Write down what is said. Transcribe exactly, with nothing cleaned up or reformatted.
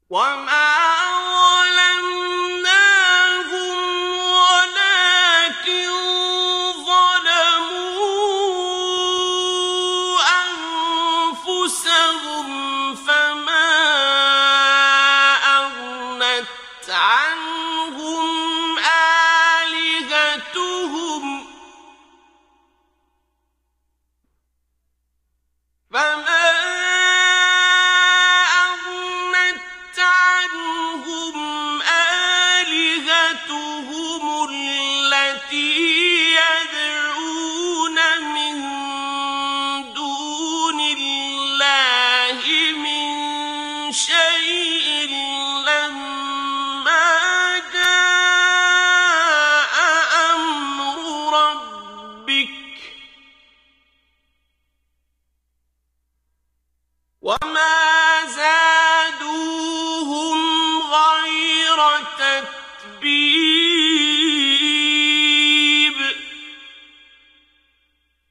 وما ظلمناهم ولكن ظلموا أنفسهم فما أغنت عنهم آلهتهم فما وما زادوهم غير تتبيب